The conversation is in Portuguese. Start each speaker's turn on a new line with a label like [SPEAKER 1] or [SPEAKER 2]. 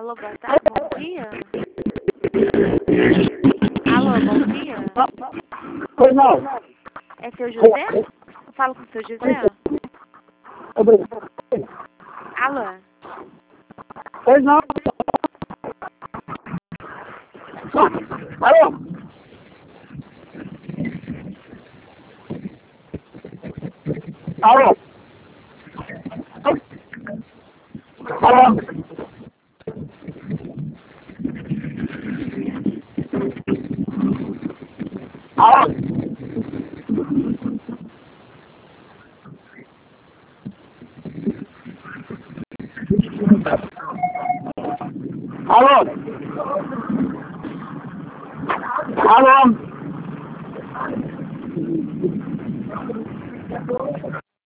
[SPEAKER 1] Alô, boa tarde, bom dia. Alô, bom dia.
[SPEAKER 2] Pois não.
[SPEAKER 1] É seu José? Eu falo com o seu José?
[SPEAKER 2] Obrigado.
[SPEAKER 1] Alô?
[SPEAKER 2] Pois não. Alô? Alô? Alô? Alô? Alô? Alô?